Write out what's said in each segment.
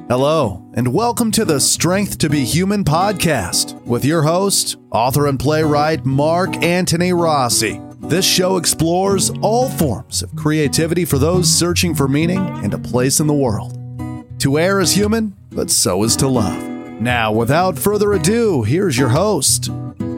Hello, and welcome to the Strength to Be Human podcast with your host, author and playwright Mark Antony Rossi. This show explores all forms of creativity for those searching for meaning and a place in the world. To err is human, but so is to love. Now, without further ado, here's your host.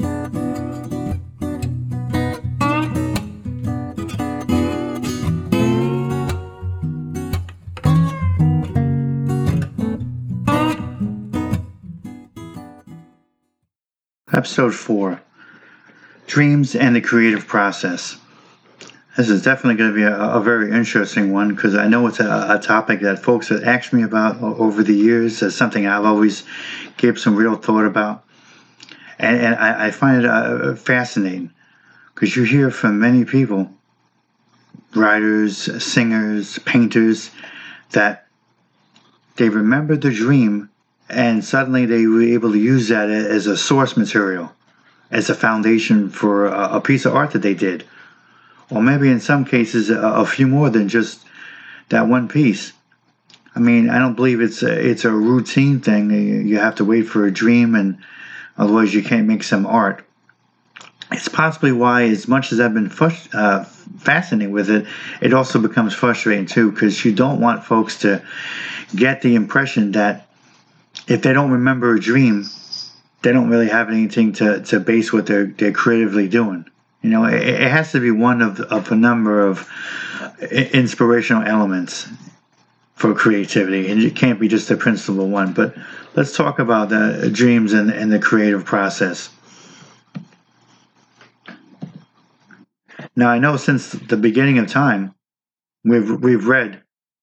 Episode 4, Dreams and the Creative Process. This is definitely going to be a very interesting one because I know it's a topic that folks have asked me about over the years. It's something I've always gave some real thought about. And I find it fascinating because you hear from many people, writers, singers, painters, that they remember the dream and suddenly they were able to use that as a source material, as a foundation for a piece of art that they did. Or maybe in some cases, a few more than just that one piece. I mean, I don't believe it's a routine thing. You have to wait for a dream, and otherwise you can't make some art. It's possibly why, as much as I've been fascinated with it, it also becomes frustrating too, because you don't want folks to get the impression that if they don't remember a dream, they don't really have anything to base what they're creatively doing. You know, it has to be one of a number of inspirational elements for creativity, and it can't be just the principal one. But let's talk about the dreams and the creative process. Now, I know since the beginning of time, we've read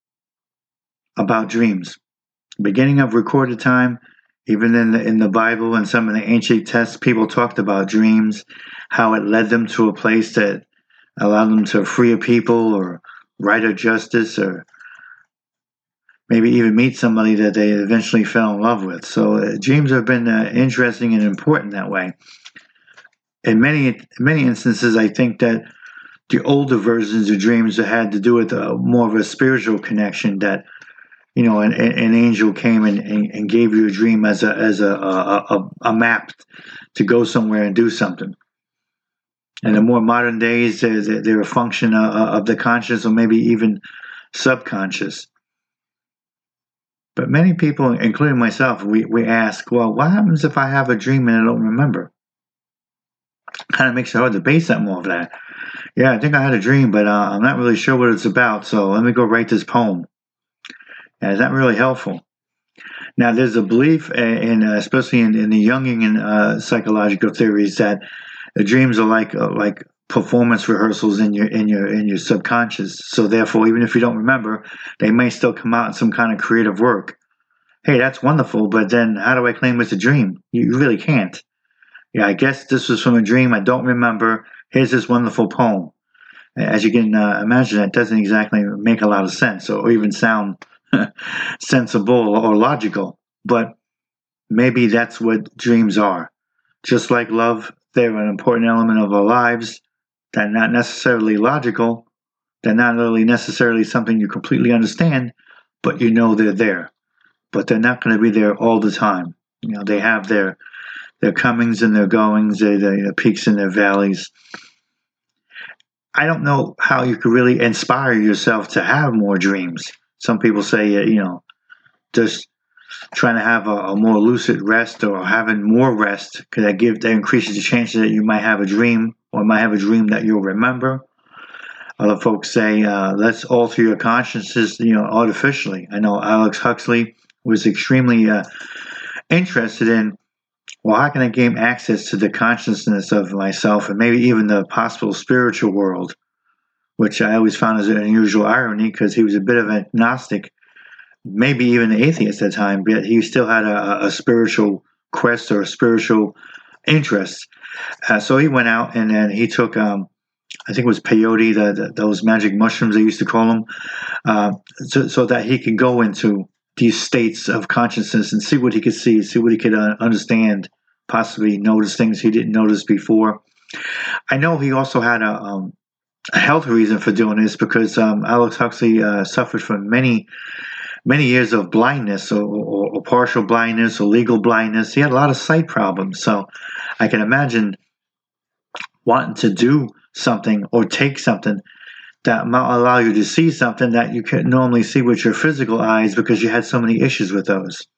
about dreams. Beginning of recorded time, even in the Bible and some of the ancient texts, people talked about dreams, how it led them to a place that allowed them to free a people or right a justice or maybe even meet somebody that they eventually fell in love with. So dreams have been interesting and important that way. In many instances, I think that the older versions of dreams had to do with more of a spiritual connection, that you know, an angel came and gave you a dream as a map to go somewhere and do something. And in more modern days, they're a function of the conscious or maybe even subconscious. But many people, including myself, we ask, well, what happens if I have a dream and I don't remember? Kind of makes it hard to base something off that. Yeah, I think I had a dream, but I'm not really sure what it's about, so let me go write this poem. And it's not really helpful. Now, there's a belief, especially in the Jungian psychological theories, that the dreams are like performance rehearsals in your subconscious. So, therefore, even if you don't remember, they may still come out in some kind of creative work. Hey, that's wonderful, but then how do I claim it's a dream? You really can't. Yeah, I guess this was from a dream. I don't remember. Here's this wonderful poem. As you can imagine, that doesn't exactly make a lot of sense or even sound sensible or logical, but maybe that's what dreams are. Just like love, they're an important element of our lives. They're not necessarily logical. They're not really necessarily something you completely understand, but you know they're there. But they're not going to be there all the time. You know, they have their comings and their goings, their peaks and their valleys. I don't know how you could really inspire yourself to have more dreams. Some people say, just trying to have a more lucid rest or having more rest, because that increases the chances that you might have a dream or might have a dream that you'll remember. Other folks say, let's alter your consciousness, artificially. I know Aldous Huxley was extremely interested in, well, how can I gain access to the consciousness of myself and maybe even the possible spiritual world, which I always found as an unusual irony because he was a bit of an agnostic, maybe even an atheist at the time, but he still had a spiritual quest or a spiritual interest. So he went out and then he took, I think it was peyote, those magic mushrooms they used to call them, so that he could go into these states of consciousness and see what he could see what he could understand, possibly notice things he didn't notice before. I know he also had a health reason for doing this because Aldous Huxley suffered from many many years of blindness or partial blindness or legal blindness. He had a lot of sight problems. So I can imagine wanting to do something or take something that might allow you to see something that you can't normally see with your physical eyes because you had so many issues with those.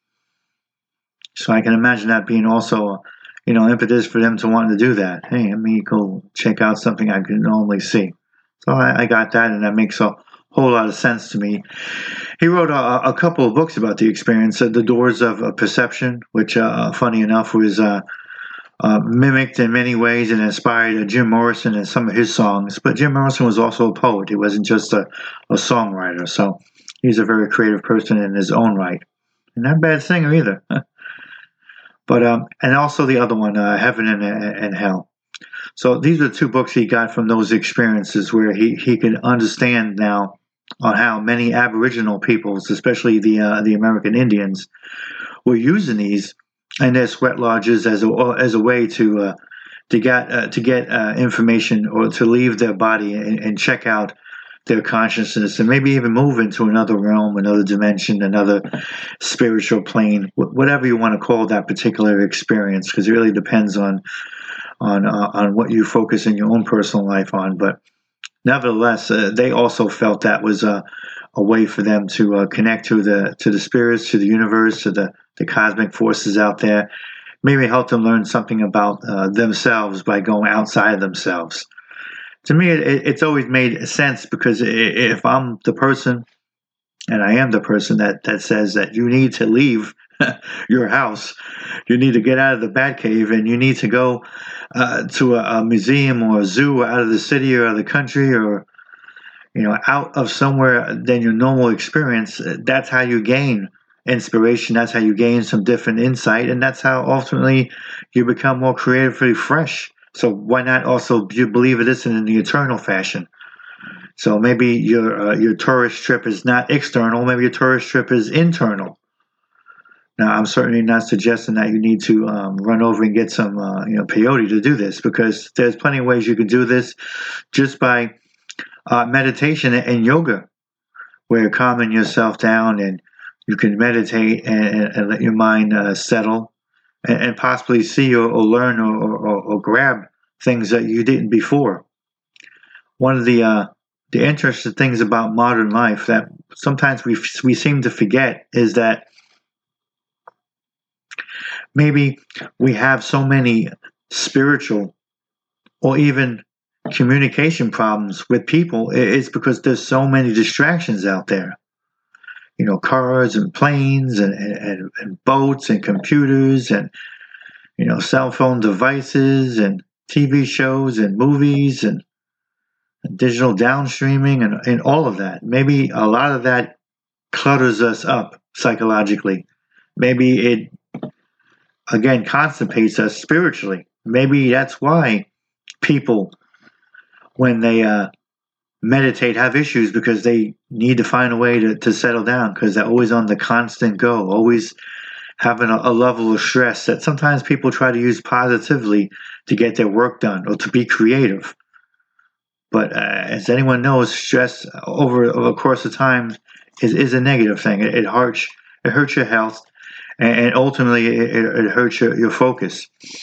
So I can imagine that being also, impetus for them to want to do that. Hey, let me go check out something I can normally see. So I got that, and that makes a whole lot of sense to me. He wrote a couple of books about the experience, The Doors of Perception, which, funny enough, was mimicked in many ways and inspired Jim Morrison in some of his songs. But Jim Morrison was also a poet. He wasn't just a songwriter. So he's a very creative person in his own right. And not a bad singer either. But and also the other one, Heaven and Hell. So these are two books he got from those experiences where he could understand now on how many Aboriginal peoples, especially the American Indians, were using these and their sweat lodges as a way to get information or to leave their body and check out their consciousness and maybe even move into another realm, another dimension, another spiritual plane, whatever you want to call that particular experience, because it really depends on what you focus in your own personal life on. But nevertheless, they also felt that was a way for them to connect to the spirits, to the universe, to the cosmic forces out there. Maybe help them learn something about themselves by going outside of themselves. To me, it's always made sense, because if I'm the person, and I am the person that says that you need to leave your house, you need to get out of the Batcave, and you need to go to a museum or a zoo out of the city or out of the country, or out of somewhere than your normal experience, that's how you gain inspiration. That's how you gain some different insight, and that's how ultimately you become more creatively fresh. So why not also you believe this in the eternal fashion? So maybe your tourist trip is not external. Maybe your tourist trip is internal. Now, I'm certainly not suggesting that you need to run over and get some peyote to do this, because there's plenty of ways you can do this just by meditation and yoga, where you're calming yourself down and you can meditate and let your mind settle and possibly see or learn or grab things that you didn't before. One of the interesting things about modern life that sometimes we seem to forget is that maybe we have so many spiritual or even communication problems with people. It's because there's so many distractions out there. Cars and planes and boats and computers and cell phone devices and TV shows and movies and digital downstreaming and all of that. Maybe a lot of that clutters us up psychologically. Maybe it, again, constipates us spiritually. Maybe that's why people, when they meditate, have issues, because they need to find a way to settle down, because they're always on the constant go, always having a level of stress that sometimes people try to use positively to get their work done or to be creative. But as anyone knows, stress over a course of time is a negative thing. It hurts your health, and ultimately it hurts your focus.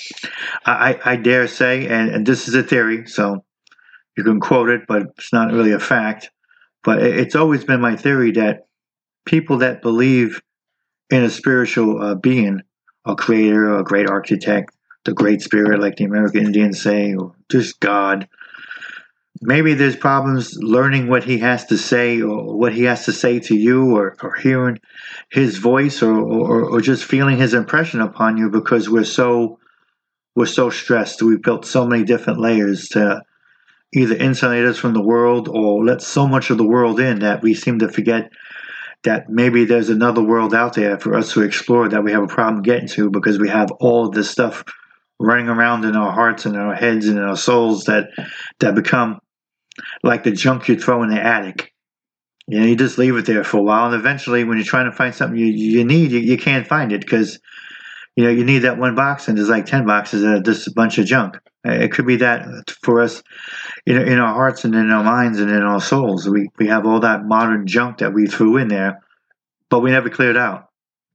I dare say, and this is a theory, so you can quote it, but it's not really a fact. But it's always been my theory that people that believe in a spiritual being, a creator, a great architect, the great spirit, like the American Indians say, or just God, maybe there's problems learning what he has to say, or what he has to say to you, or hearing his voice, or just feeling his impression upon you, because we're so stressed. We've built so many different layers to either insulate us from the world or let so much of the world in that we seem to forget that maybe there's another world out there for us to explore that we have a problem getting to, because we have all of this stuff running around in our hearts and in our heads and in our souls that become like the junk you throw in the attic. You just leave it there for a while, and eventually when you're trying to find something you need, you can't find it, because you need that one box, and there's like 10 boxes that are just a bunch of junk. It could be that for us in our hearts and in our minds and in our souls. We have all that modern junk that we threw in there but we never cleared out.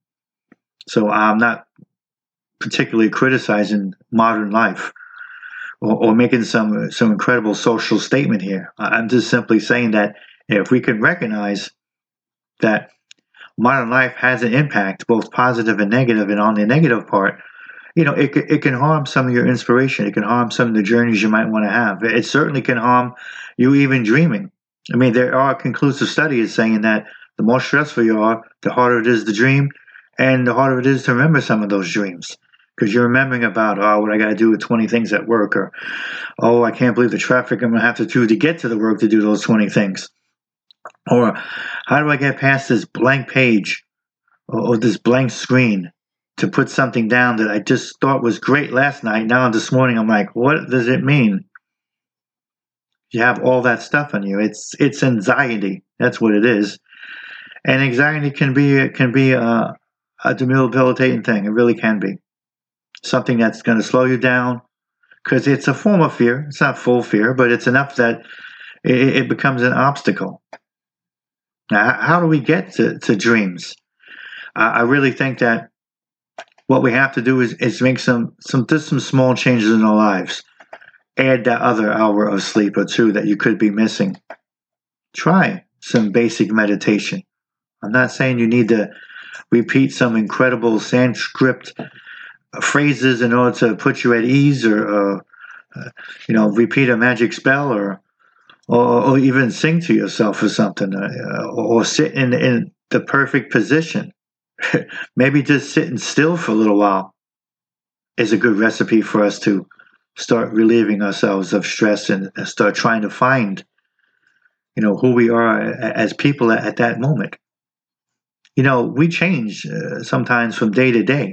So I'm not particularly criticizing modern life or making some incredible social statement here. I'm just simply saying that if we can recognize that modern life has an impact, both positive and negative, and on the negative part, it can harm some of your inspiration. It can harm some of the journeys you might want to have. It certainly can harm you even dreaming. I mean, there are conclusive studies saying that the more stressful you are, the harder it is to dream, and the harder it is to remember some of those dreams. Because you're remembering about, what I got to do with 20 things at work, or, I can't believe the traffic I'm going to have to do to get to the work to do those 20 things. Or how do I get past this blank page or this blank screen to put something down that I just thought was great last night. Now this morning I'm like, what does it mean? You have all that stuff on you. It's anxiety. That's what it is. And anxiety can be a debilitating thing. It really can be. Something that's going to slow you down, because it's a form of fear. It's not full fear, but it's enough that it becomes an obstacle. Now, how do we get to dreams? I really think that what we have to do is make some small changes in our lives. Add that other hour of sleep or two that you could be missing. Try some basic meditation. I'm not saying you need to repeat some incredible Sanskrit phrases in order to put you at ease, or repeat a magic spell, or even sing to yourself or something, or sit in the perfect position. Maybe just sitting still for a little while is a good recipe for us to start relieving ourselves of stress and start trying to find, who we are as people at that moment. We change sometimes from day to day.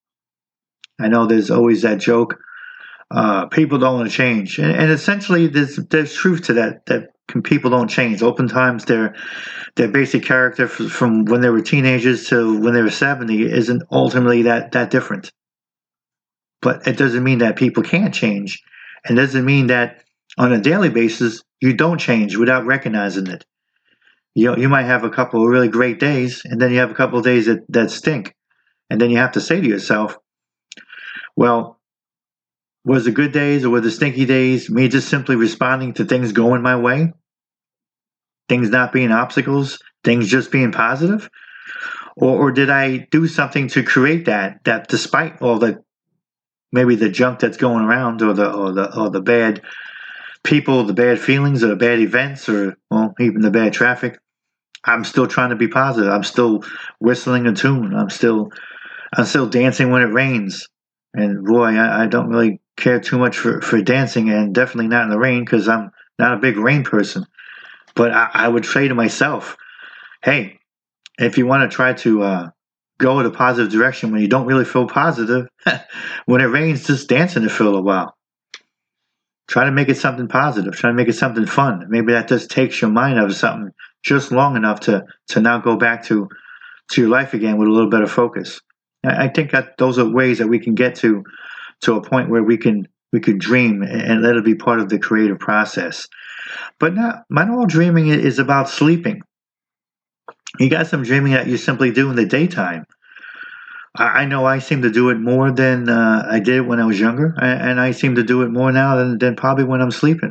I know there's always that joke, people don't want to change. And essentially there's truth to that people don't change. Oftentimes their basic character from when they were teenagers to when they were 70 isn't ultimately that different. But it doesn't mean that people can't change. And doesn't mean that on a daily basis you don't change without recognizing it. You might have a couple of really great days, and then you have a couple of days that stink. And then you have to say to yourself, well, was the good days or were the stinky days me just simply responding to things going my way? Things not being obstacles? Things just being positive? Or did I do something to create that despite all maybe the junk that's going around, or the bad people, the bad feelings, or the bad events, or even the bad traffic, I'm still trying to be positive. I'm still whistling a tune. I'm still dancing when it rains. And boy, I don't really care too much for dancing, and definitely not in the rain, because I'm not a big rain person. But I would say to myself, hey, if you want to try to go in a positive direction when you don't really feel positive, when it rains, just dance in it for a little while. Try to make it something positive. Try to make it something fun. Maybe that just takes your mind out of something just long enough to now go back to your life again with a little better focus. I think that those are ways that we can get to a point where we can dream and let it be part of the creative process. But not all dreaming is about sleeping. You got some dreaming that you simply do in the daytime. I know I seem to do it more than I did when I was younger, and I seem to do it more now than probably when I'm sleeping.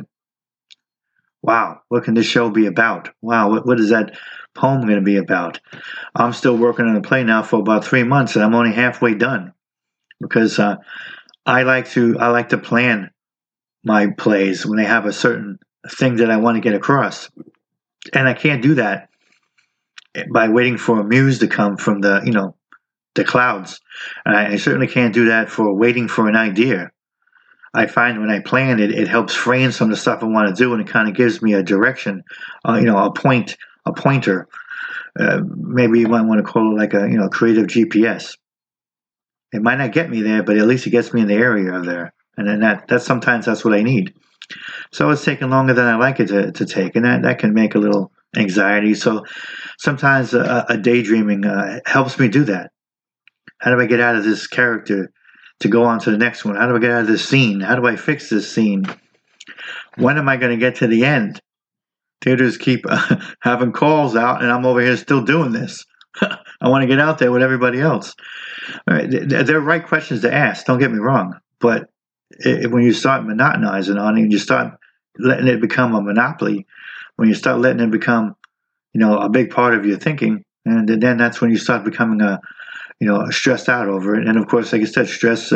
Wow, what can this show be about? Wow, what is that poem going to be about? I'm still working on a play now for about 3 months, and I'm only halfway done, because I like to plan my plays when they have a certain thing that I want to get across, and I can't do that by waiting for a muse to come from the clouds. And I certainly can't do that for waiting for an idea. I find when I plan it helps frame some of the stuff I want to do, and it kind of gives me a direction, a pointer. Maybe you might want to call it like a creative GPS. It might not get me there, but at least it gets me in the area of there. And then that's sometimes that's what I need. So it's taking longer than I like it to take, and that can make a little anxiety. So sometimes a daydreaming helps me do that. How do I get out of this character to go on to the next one? How do I get out of this scene? How do I fix this scene? When am I going to get to the end? Theaters keep having calls out, and I'm over here still doing this. I want to get out there with everybody else. All right. They're right questions to ask. Don't get me wrong. But when you start monotonizing on it and you start letting it become a monopoly, when you start letting it become, a big part of your thinking, and then that's when you start becoming stressed out over it. And of course, like I said, stress,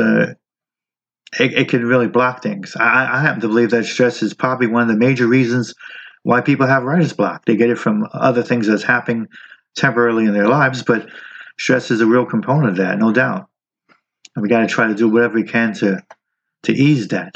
it can really block things. I happen to believe that stress is probably one of the major reasons why people have writer's block. They get it from other things that's happening temporarily in their lives, but stress is a real component of that, no doubt. And we got to try to do whatever we can to ease that.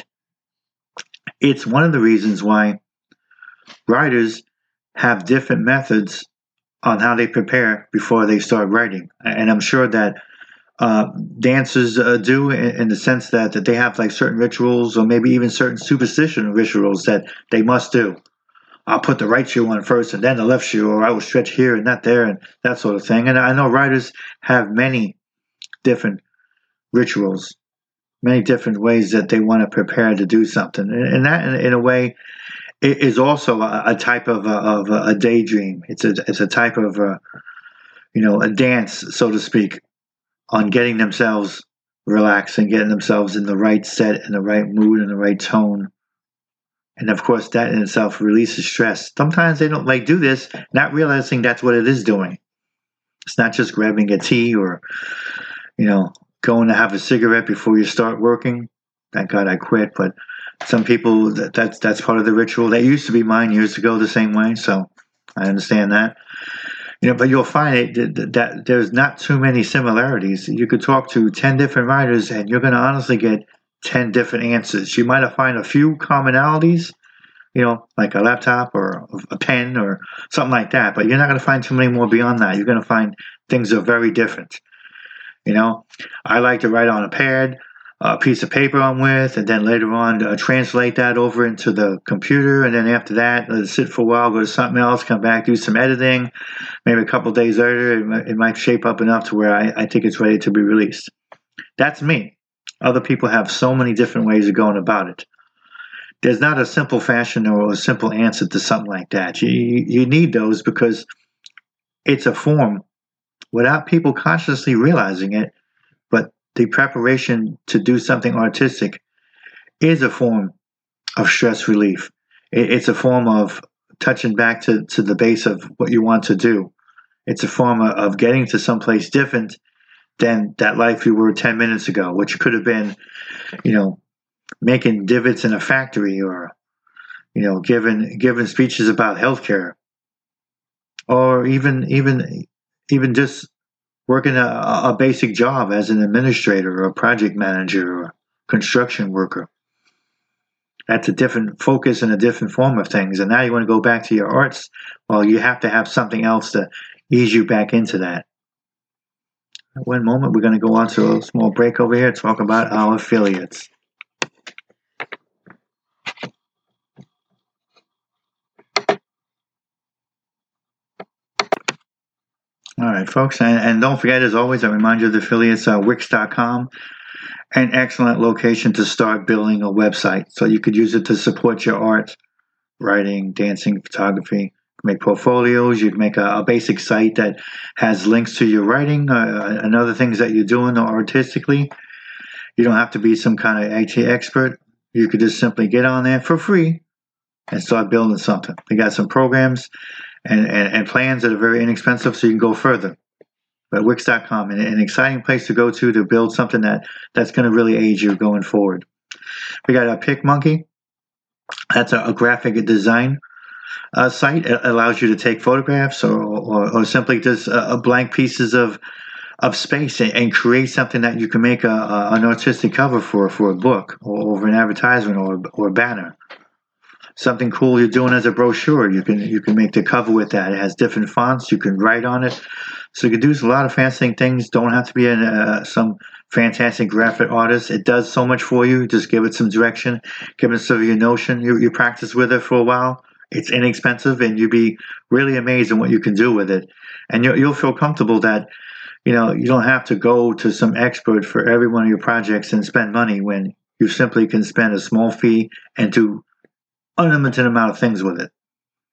It's one of the reasons why writers have different methods on how they prepare before they start writing. And I'm sure that dancers do, in the sense that they have like certain rituals or maybe even certain superstition rituals that they must do. I'll put the right shoe on first and then the left shoe, or I will stretch here and not there, and that sort of thing. And I know writers have many different rituals, many different ways that they want to prepare to do something. And that, in a way, is also a type of a daydream. It's a type of a dance, so to speak, on getting themselves relaxed and getting themselves in the right set, in the right mood, and the right tone. And of course, that in itself releases stress. Sometimes they don't do this, not realizing that's what it is doing. It's not just grabbing a tea or, going to have a cigarette before you start working. Thank God I quit. But some people, that's part of the ritual. That used to be mine years ago the same way. So I understand that. But you'll find that there's not too many similarities. You could talk to 10 different writers and you're going to honestly get 10 different answers. You might find a few commonalities, like a laptop or a pen or something like that, but you're not going to find too many more beyond that. You're going to find things are very different. I like to write on a pad, a piece of paper I'm with, and then later on translate that over into the computer, and then after that, let it sit for a while, go to something else, come back, do some editing. Maybe a couple of days later, it might shape up enough to where I think it's ready to be released. That's me. Other people have so many different ways of going about it. There's not a simple fashion or a simple answer to something like that. You need those because it's a form without people consciously realizing it, but the preparation to do something artistic is a form of stress relief. It's a form of touching back to the base of what you want to do. It's a form of getting to someplace different than that life you were 10 minutes ago, which could have been, making divots in a factory or, giving speeches about healthcare, or even just working a basic job as an administrator or a project manager or construction worker. That's a different focus and a different form of things. And now you want to go back to your arts. Well, you have to have something else to ease you back into that. One moment, we're going to go on to a small break over here, talk about our affiliates. All right, folks, and don't forget, as always, I remind you of the affiliates, Wix.com, an excellent location to start building a website. So you could use it to support your art, writing, dancing, photography. Make portfolios. You can make a basic site that has links to your writing and other things that you're doing artistically. You don't have to be some kind of IT expert. You could just simply get on there for free and start building something. They got some programs and plans that are very inexpensive, so you can go further. But Wix.com, an exciting place to go to build something that's going to really aid you going forward. We got a PicMonkey. That's a graphic design site. It allows you to take photographs or simply just blank pieces of space and create something that you can make an artistic cover for a book or an advertisement or a banner. Something cool you're doing as a brochure. You can make the cover with that. It has different fonts. You can write on it. So you can do a lot of fancy things. Don't have to be some fantastic graphic artist. It does so much for you. Just give it some direction. Give it some of your notion. You practice with it for a while. It's inexpensive, and you'll be really amazed at what you can do with it. And you'll feel comfortable that, you don't have to go to some expert for every one of your projects and spend money when you simply can spend a small fee and do unlimited amount of things with it.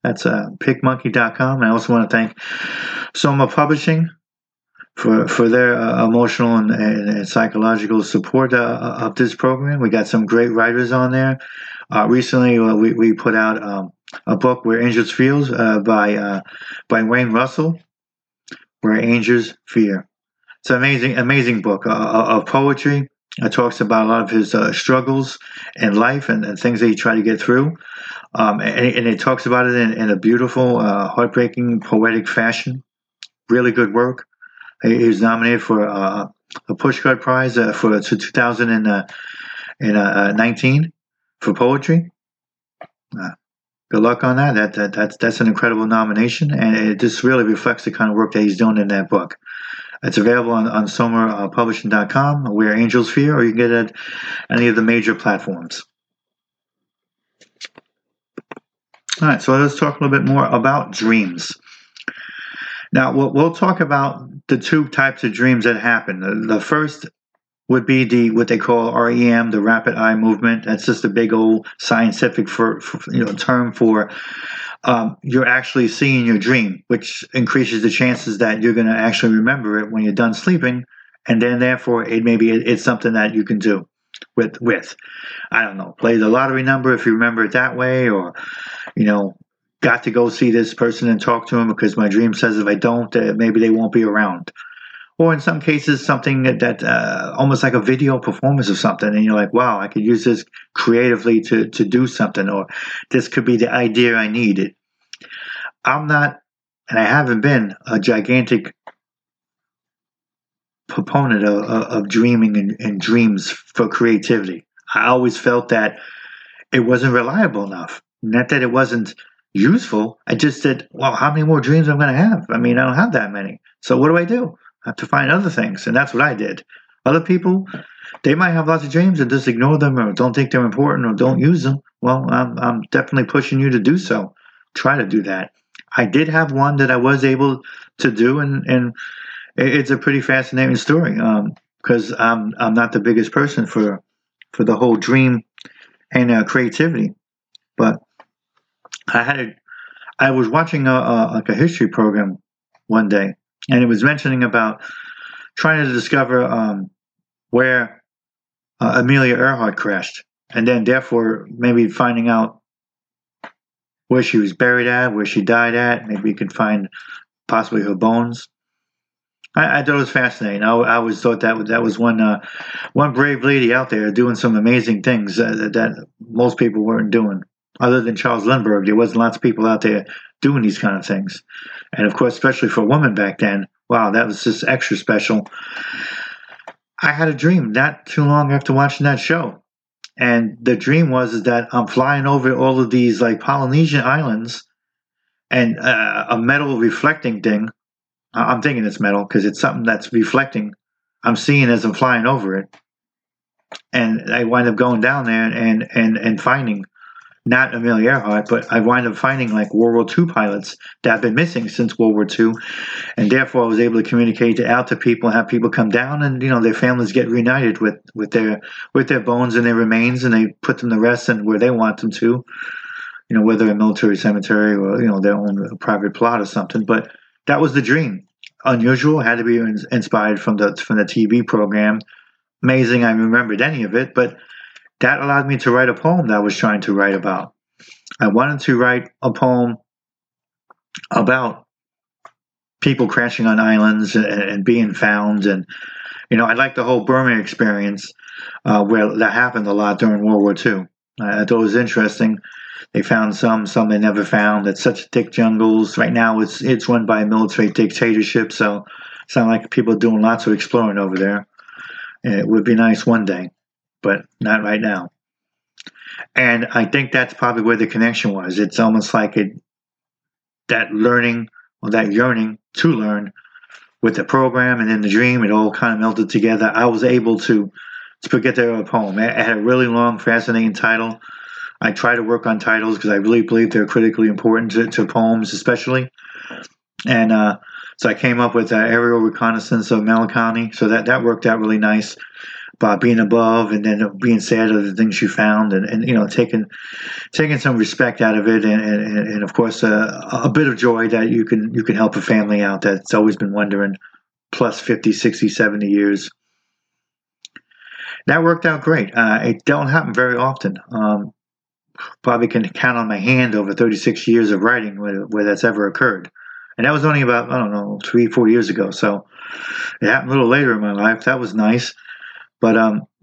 That's PicMonkey.com. I also want to thank Soma Publishing for their emotional and psychological support of this program. We got some great writers on there. Recently, we put out a book, Where Angels Fears, by Wayne Russell, Where Angels Fear. It's an amazing book of poetry. It talks about a lot of his struggles in life and things that he tried to get through. And it talks about it in a beautiful, heartbreaking, poetic fashion. Really good work. He was nominated for a Pushcart Prize for 2019 for poetry. Good luck on that. That's an incredible nomination, and it just really reflects the kind of work that he's doing in that book. It's available on SomaPublishing.com, Where Angels Fear, or you can get it at any of the major platforms. All right, so let's talk a little bit more about dreams. Now, we'll talk about the two types of dreams that happen. The first would be what they call REM, the rapid eye movement. That's just a big old scientific term for you're actually seeing your dream, which increases the chances that you're going to actually remember it when you're done sleeping, and then therefore it's something that you can do with. I don't know, play the lottery number if you remember it that way, or got to go see this person and talk to him because my dream says if I don't, maybe they won't be around. Or in some cases, something that almost like a video performance of something, and you're like, wow, I could use this creatively to do something, or this could be the idea I needed. I'm not, and I haven't been, a gigantic proponent of dreaming and dreams for creativity. I always felt that it wasn't reliable enough. Not that it wasn't useful. I just said, well, how many more dreams am I going to have? I mean, I don't have that many. So what do? I have to find other things, and that's what I did. Other people, they might have lots of dreams and just ignore them or don't think they're important or don't use them. Well, I'm definitely pushing you to do so. Try to do that. I did have one that I was able to do, and it's a pretty fascinating story because I'm not the biggest person for the whole dream and creativity, but I was watching a history program one day, and it was mentioning about trying to discover where Amelia Earhart crashed, and then therefore maybe finding out where she was buried at, where she died at. Maybe you could find possibly her bones. I thought it was fascinating. I always thought that was one brave lady out there doing some amazing things that most people weren't doing. Other than Charles Lindbergh, there wasn't lots of people out there doing these kind of things. And of course, especially for a woman back then, wow, that was just extra special. I had a dream not too long after watching that show. And the dream was that I'm flying over all of these like Polynesian islands, and a metal reflecting thing. I'm thinking it's metal because it's something that's reflecting. I'm seeing as I'm flying over it. And I wind up going down there and finding not Amelia Earhart, but I wind up finding like World War II pilots that have been missing since World War II, and therefore I was able to communicate out to people and have people come down, and their families get reunited with their bones and their remains, and they put them to rest and where they want them to, whether a military cemetery or their own private plot or something. But that was the dream. Unusual, had to be inspired from the TV program. Amazing, I remembered any of it, but that allowed me to write a poem that I was trying to write about. I wanted to write a poem about people crashing on islands and being found. And, I like the whole Burma experience where that happened a lot during World War II. I thought it was interesting. They found some they never found. It's such thick jungles. Right now it's run by a military dictatorship, so it's not like people are doing lots of exploring over there. And it would be nice one day, but not right now. And I think that's probably where the connection was. It's almost like that learning or that yearning to learn with the program and then the dream, it all kind of melted together. I was able to put together a poem. It had a really long, fascinating title. I try to work on titles because I really believe they're critically important to poems, especially. And so I came up with Aerial Reconnaissance of Malakani. So that worked out really nice. about being above, and then being sad of the things you found, and taking some respect out of it, and of course a bit of joy that you can help a family out that's always been wondering, plus 50, 60, 70 years. That worked out great. It don't happen very often. Probably can count on my hand over 36 years of writing where that's ever occurred. And that was only about, I don't know, 3-4 years ago. So it happened a little later in my life. That was nice. But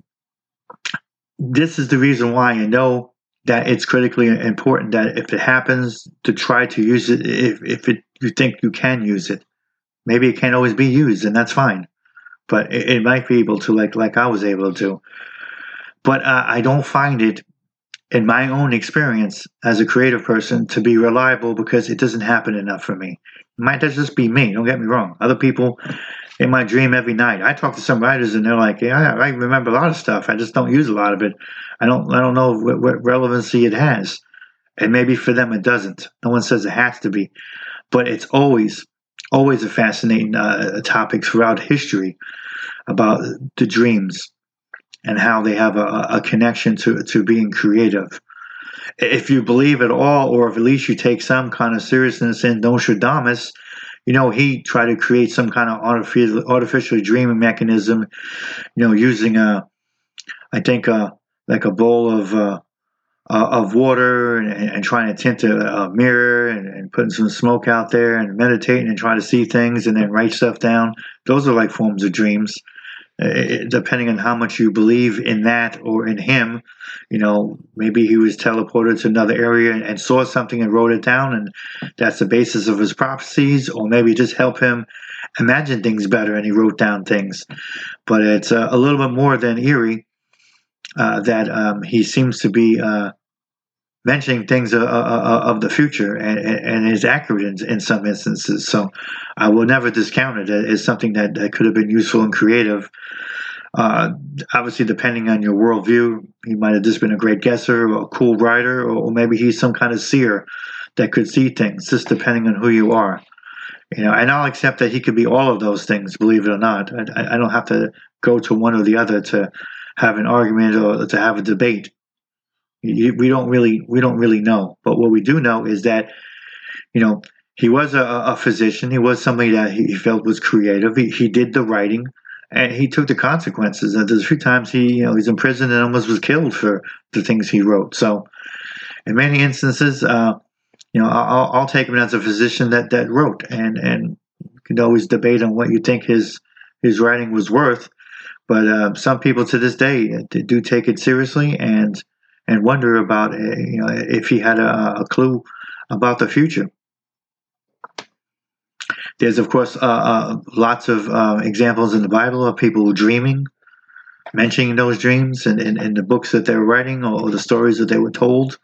this is the reason why I know that it's critically important that if it happens, to try to use it if you think you can use it. Maybe it can't always be used, and that's fine. But it might be able to, like I was able to. But I don't find it, in my own experience as a creative person, to be reliable, because it doesn't happen enough for me. It might just be me, don't get me wrong. Other people, they might dream every night. I talk to some writers and they're like, yeah, I remember a lot of stuff. I just don't use a lot of it. I don't know what relevancy it has. And maybe for them it doesn't. No one says it has to be. But it's always a fascinating topic throughout history about the dreams and how they have a connection to being creative. If you believe at all, or if at least you take some kind of seriousness in Nostradamus, he tried to create some kind of artificial dreaming mechanism, using like a bowl of water, and trying to tint a mirror, and putting some smoke out there, and meditating and trying to see things and then write stuff down. Those are like forms of dreams. Depending on how much you believe in that or in him, maybe he was teleported to another area and saw something and wrote it down, and that's the basis of his prophecies, or maybe just help him imagine things better and he wrote down things. But it's a little bit more than eerie that he seems to be mentioning things of the future, and is accurate in some instances. So I will never discount it as something that could have been useful and creative. Obviously, depending on your worldview, he might have just been a great guesser, or a cool writer, or maybe he's some kind of seer that could see things, just depending on who you are. And I'll accept that he could be all of those things, believe it or not. I don't have to go to one or the other to have an argument or to have a debate. We don't really know. But what we do know is that, he was a physician. He was somebody that he felt was creative. He did the writing, and he took the consequences. And there's a few times he's in prison and almost was killed for the things he wrote. So in many instances, I'll take him as a physician that wrote, and you can always debate on what you think his writing was worth. But some people to this day do take it seriously and wonder about if he had a clue about the future. There's, of course, lots of examples in the Bible of people dreaming, mentioning those dreams in the books that they were writing, or the stories that they were told.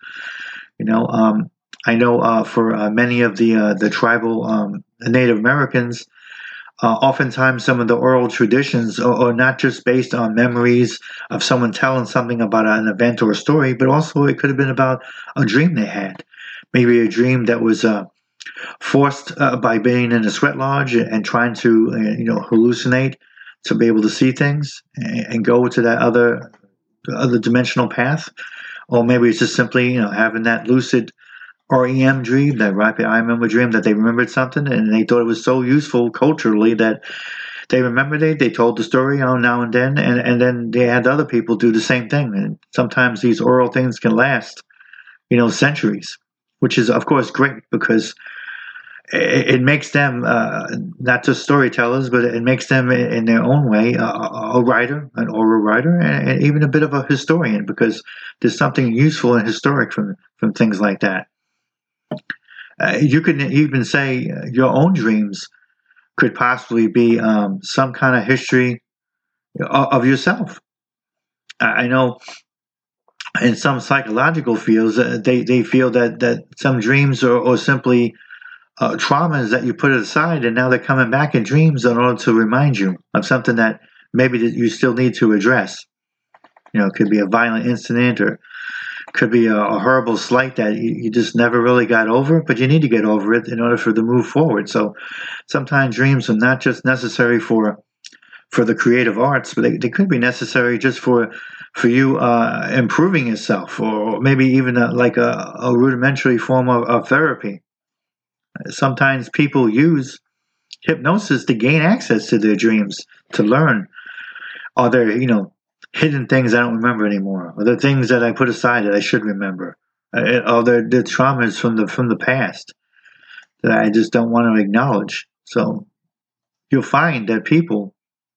I know for many of the tribal Native Americans, oftentimes some of the oral traditions are not just based on memories of someone telling something about an event or a story, but also it could have been about a dream they had. Maybe a dream that was forced by being in a sweat lodge and trying to hallucinate to be able to see things and go to that other dimensional path. Or maybe it's just simply having that lucid REM dream, that rapid eye memory dream, that they remembered something and they thought it was so useful culturally that they remembered it. They told the story now and then, and then they had other people do the same thing. And sometimes these oral things can last centuries, which is of course great, because it makes them not just storytellers, but it makes them in their own way a writer, an oral writer, and even a bit of a historian, because there's something useful and historic from things like that. You can even say your own dreams could possibly be some kind of history of yourself. I know in some psychological fields, they feel that some dreams are simply traumas that you put aside, and now they're coming back in dreams in order to remind you of something that maybe that you still need to address. It could be a violent incident, or could be a horrible slight that you just never really got over, but you need to get over it in order for to move forward. So sometimes dreams are not just necessary for for the creative arts, but they could be necessary just for you improving yourself, or maybe even like a rudimentary form of therapy. Sometimes people use hypnosis to gain access to their dreams, to learn. Are there, hidden things I don't remember anymore? Are there things that I put aside that I should remember? Are there the traumas from the past that I just don't want to acknowledge? So you'll find that people,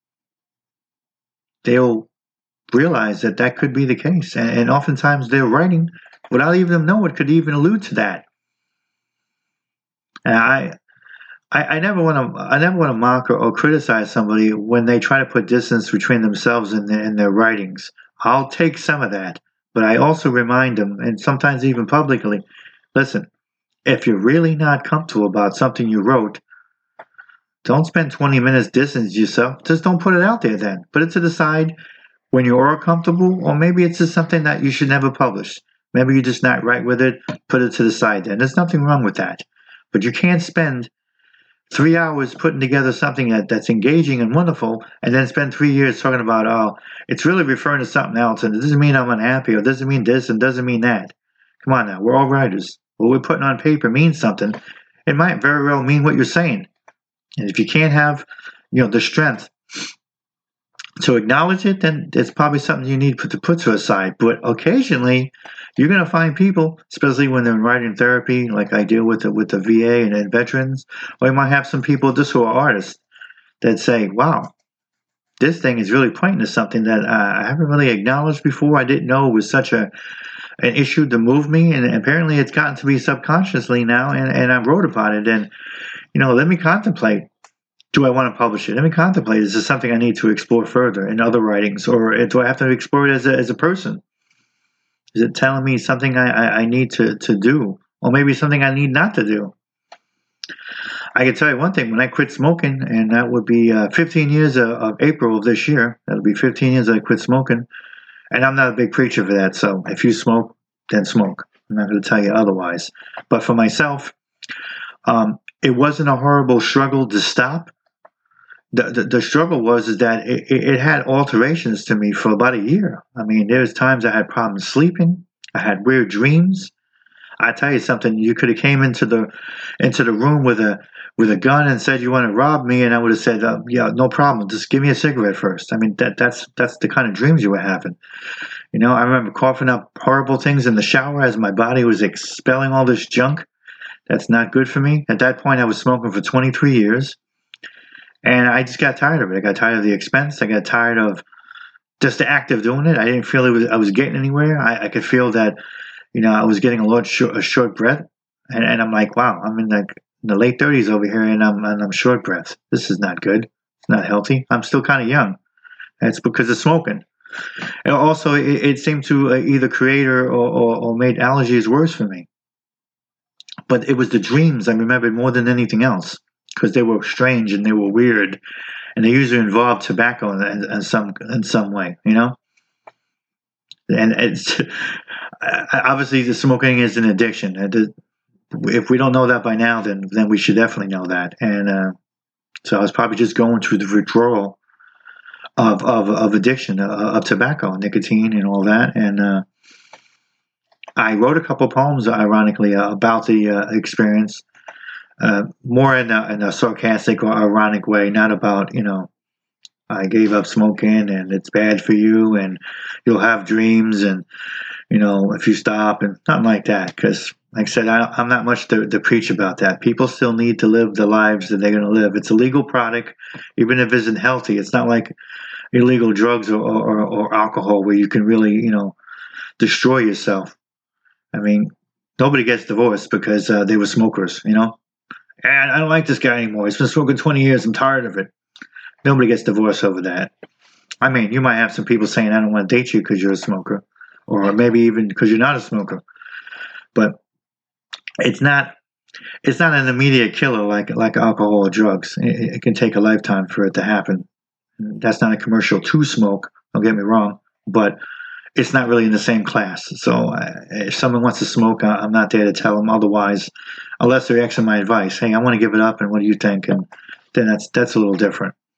they'll realize that could be the case, and oftentimes they're writing without even them know it could even allude to that. And I never want to mock or criticize somebody when they try to put distance between themselves and their writings. I'll take some of that, but I also remind them, and sometimes even publicly, listen, if you're really not comfortable about something you wrote, don't spend 20 minutes distancing yourself. Just don't put it out there then. Put it to the side when you are comfortable, or maybe it's just something that you should never publish. Maybe you're just not right with it. Put it to the side then. There's nothing wrong with that. But you can't spend 3 hours putting together something that's engaging and wonderful, and then spend 3 years talking about, oh, it's really referring to something else, and it doesn't mean I'm unhappy, or it doesn't mean this, and doesn't mean that. Come on now, we're all writers. What we're putting on paper means something. It might very well mean what you're saying. And if you can't have, the strength to acknowledge it, then it's probably something you need to put to a side. But occasionally, you're going to find people, especially when they're in writing therapy, like I deal with the VA and veterans, or you might have some people just who are artists that say, wow, this thing is really pointing to something that I haven't really acknowledged before. I didn't know it was such an issue to move me, and apparently it's gotten to me subconsciously now, and I wrote about it. And, let me contemplate. Do I want to publish it? Let me contemplate. Is this something I need to explore further in other writings, or do I have to explore it as a person? Is it telling me something I need to do, or maybe something I need not to do? I can tell you one thing. When I quit smoking, and that would be 15 years of April of this year, that'll be 15 years I quit smoking, and I'm not a big preacher for that, so if you smoke, then smoke. I'm not going to tell you otherwise. But for myself, it wasn't a horrible struggle to stop. The struggle was that it had alterations to me for about a year. I mean, there's times I had problems sleeping. I had weird dreams. I tell you something, you could have came into the room with a gun and said you want to rob me, and I would have said, yeah, no problem. Just give me a cigarette first. I mean, that's the kind of dreams you were having. I remember coughing up horrible things in the shower as my body was expelling all this junk. That's not good for me. At that point, I was smoking for 23 years. And I just got tired of it. I got tired of the expense. I got tired of just the act of doing it. I didn't feel I was getting anywhere. I could feel that, I was getting a short breath. And I'm like, wow, I'm in the late 30s over here, and I'm short breath. This is not good. It's not healthy. I'm still kind of young. That's because of smoking. And also, it seemed to either create or made allergies worse for me. But it was the dreams I remembered more than anything else, because they were strange and they were weird, and they usually involved tobacco in some way, And it's obviously the smoking is an addiction. If we don't know that by now, then we should definitely know that. And so I was probably just going through the withdrawal of addiction of tobacco, nicotine, and all that. And I wrote a couple poems, ironically, about the experience. More in a sarcastic or ironic way, not about, I gave up smoking and it's bad for you and you'll have dreams and, if you stop, and nothing like that. Because, like I said, I'm not much to preach about that. People still need to live the lives that they're going to live. It's a legal product, even if it isn't healthy. It's not like illegal drugs or alcohol where you can really, destroy yourself. I mean, nobody gets divorced because they were smokers, And I don't like this guy anymore. He's been smoking 20 years. I'm tired of it. Nobody gets divorced over that. I mean, you might have some people saying, I don't want to date you because you're a smoker. Or maybe even because you're not a smoker. But it's not an immediate killer like alcohol or drugs. It can take a lifetime for it to happen. That's not a commercial to smoke. Don't get me wrong. But it's not really in the same class. So if someone wants to smoke, I'm not there to tell them otherwise, unless they're asking my advice. Hey, I want to give it up, and what do you think? And then that's a little different.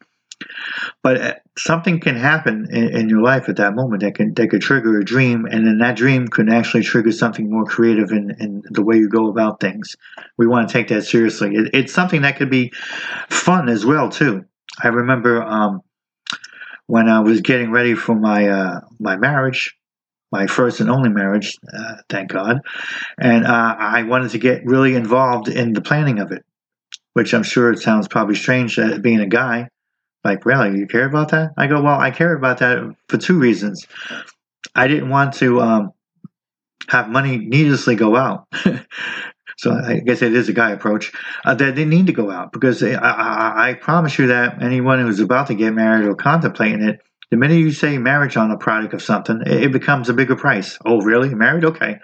But something can happen in your life at that moment that could trigger a dream, and then that dream could actually trigger something more creative in the way you go about things. We want to take that seriously. It's something that could be fun as well too. I remember when I was getting ready for my marriage, my first and only marriage, thank God, and I wanted to get really involved in the planning of it, which I'm sure it sounds probably strange being a guy. Like, really, you care about that? I go, well, I care about that for two reasons. I didn't want to have money needlessly go out. So I guess it is a guy approach. That they need to go out because I promise you that anyone who's about to get married or contemplating it, the minute you say marriage on a product of something, it becomes a bigger price. Oh, really? Married? Okay.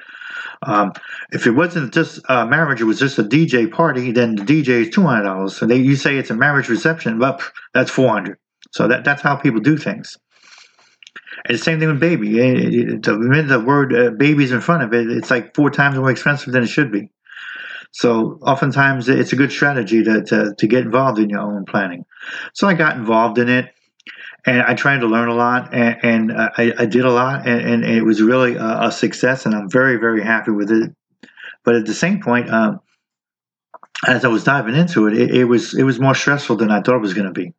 If it wasn't just marriage, it was just a DJ party, then the DJ is $200. So you say it's a marriage reception, but that's $400. So that's how people do things. And the same thing with baby. The minute the word baby's in front of it, it's like 4 times more expensive than it should be. So oftentimes it's a good strategy to get involved in your own planning. So I got involved in it. And I tried to learn a lot, and I did a lot, and it was really a success, and I'm very, very happy with it. But at the same point, as I was diving into it, it was more stressful than I thought it was going to be.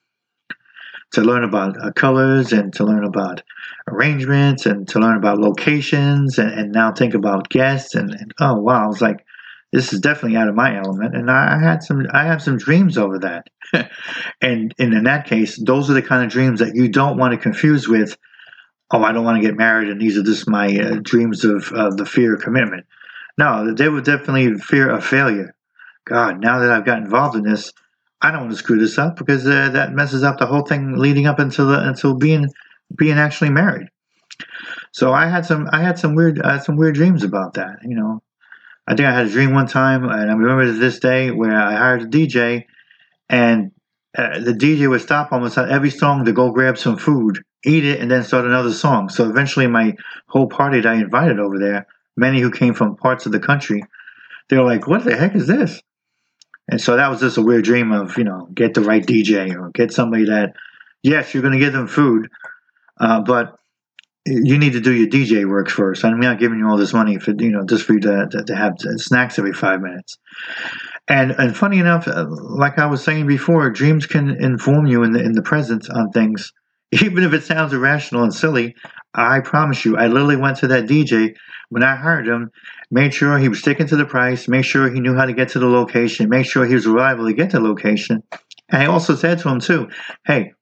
To learn about colors, and to learn about arrangements, and to learn about locations, and now think about guests, and oh wow, I was like, this is definitely out of my element, and I have some dreams over that. And in that case, those are the kind of dreams that you don't want to confuse with, oh, I don't want to get married, and these are just my dreams of the fear of commitment. No, they were definitely fear of failure. God, now that I've got involved in this, I don't want to screw this up because that messes up the whole thing leading up until being actually married. So I had some weird dreams about that. You know, I think I had a dream one time, and I remember to this day where I hired a DJ, and the DJ would stop almost on every song to go grab some food, eat it, and then start another song. So eventually my whole party that I invited over there, many who came from parts of the country, they were like, what the heck is this? And so that was just a weird dream of, get the right DJ or get somebody that, yes, you're going to give them food, but you need to do your DJ work first. I'm not giving you all this money for, just for you to have snacks every 5 minutes. And funny enough, like I was saying before, dreams can inform you in the present on things, even if it sounds irrational and silly. I promise you, I literally went to that DJ when I hired him, made sure he was sticking to the price, make sure he knew how to get to the location, make sure he was reliable to get to the location. And I also said to him too, hey,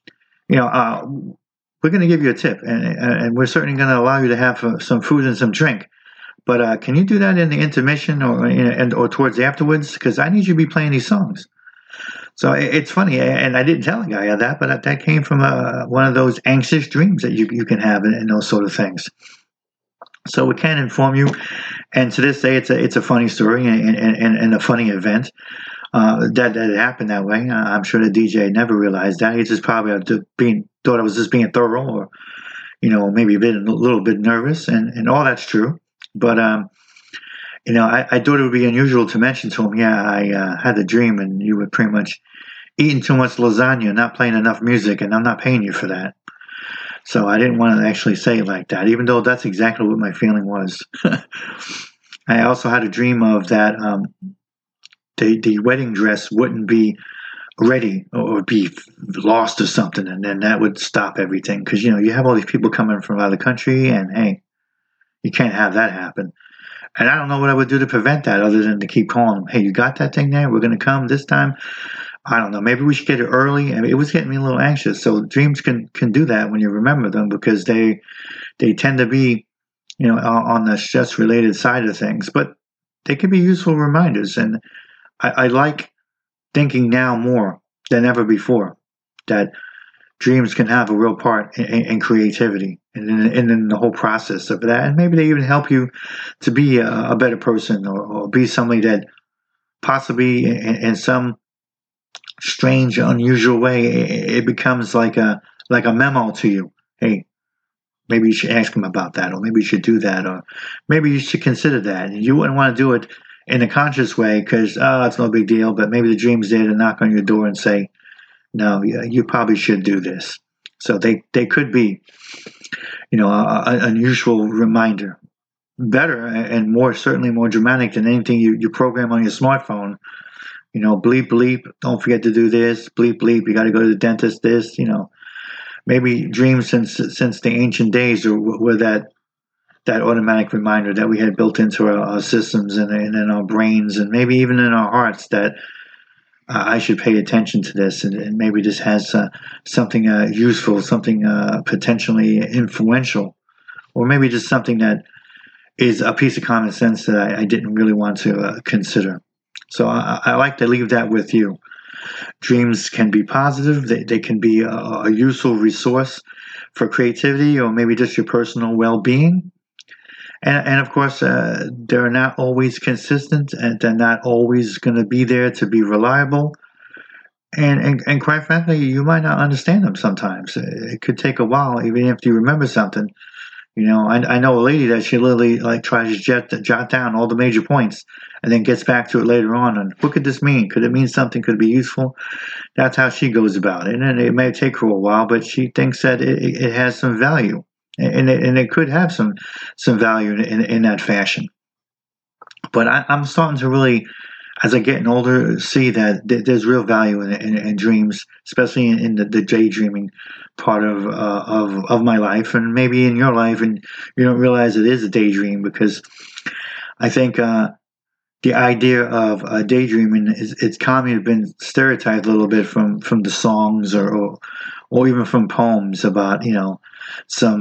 we're going to give you a tip, and we're certainly going to allow you to have some food and some drink. But can you do that in the intermission or towards afterwards? Because I need you to be playing these songs. So it's funny, and I didn't tell the guy that, but that came from one of those anxious dreams that you can have and those sort of things. So it can inform you, and to this day, it's a funny story and a funny event that happened that way. I'm sure the DJ never realized that. He just probably thought I was just being thorough, or maybe a little bit nervous, and all that's true. But I thought it would be unusual to mention to him, yeah, I had a dream, and you were pretty much eating too much lasagna, not playing enough music, and I'm not paying you for that. So I didn't want to actually say it like that, even though that's exactly what my feeling was. I also had a dream of that the wedding dress wouldn't be ready or be lost or something, and then that would stop everything. Because, you have all these people coming from out of the country, and hey, you can't have that happen. And I don't know what I would do to prevent that other than to keep calling them. Hey, you got that thing there? We're going to come this time. I don't know. Maybe we should get it early. I mean, it was getting me a little anxious. So dreams can do that when you remember them, because they tend to be, on the stress-related side of things. But they can be useful reminders. And I like thinking now more than ever before that dreams can have a real part in creativity and in the whole process of that. And maybe they even help you to be a better person, or be somebody that possibly in some strange, unusual way, it becomes like a memo to you. Hey, maybe you should ask him about that, or maybe you should do that, or maybe you should consider that. And you wouldn't want to do it in a conscious way because, it's no big deal, but maybe the dream's there to knock on your door and say, no, you probably should do this. So they could be, an unusual reminder. Better and certainly more dramatic than anything you program on your smartphone. Bleep, bleep, don't forget to do this. Bleep, bleep, you got to go to the dentist, this, Maybe dreams since the ancient days were that automatic reminder that we had built into our systems and in our brains and maybe even in our hearts that I should pay attention to this, and maybe this has something useful, something potentially influential, or maybe just something that is a piece of common sense that I didn't really want to consider. So I like to leave that with you. Dreams can be positive. They can be a useful resource for creativity or maybe just your personal well-being. And of course, they're not always consistent, and they're not always going to be there to be reliable. And quite frankly, you might not understand them sometimes. It could take a while, even if you remember something. I know a lady that she literally tries to jot down all the major points and then gets back to it later on. And what could this mean? Could it mean something? Could it be useful? That's how she goes about it. And it may take her a while, but she thinks that it has some value. And it could have some value in that fashion. But I'm starting to really, as I get older, see that there's real value in dreams, especially in the daydreaming part of my life, and maybe in your life, and you don't realize it is a daydream, because I think the idea of daydreaming it's kind of been stereotyped a little bit from the songs or even from poems about some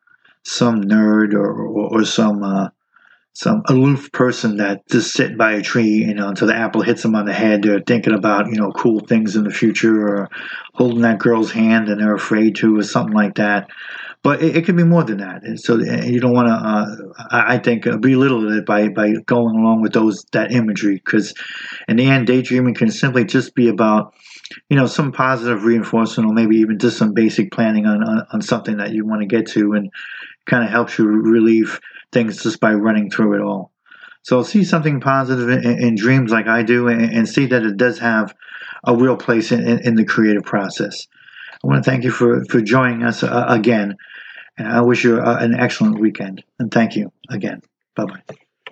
nerd or some aloof person that just sitting by a tree, until the apple hits them on the head. They're thinking about, cool things in the future, or holding that girl's hand and they're afraid to, or something like that. But it can be more than that. And so you don't want to, I think, belittle it by going along with that imagery, because in the end, daydreaming can simply just be about, some positive reinforcement, or maybe even just some basic planning on something that you want to get to, and kind of helps you relieve things just by running through it all. So see something positive in dreams like I do, and see that it does have a real place in the creative process. I want to thank you for joining us again, and I wish you an excellent weekend. And thank you again. Bye-bye.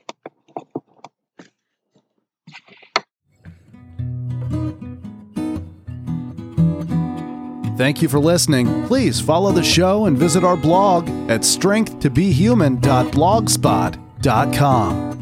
Thank you for listening. Please follow the show and visit our blog at strengthtobehuman.blogspot.com.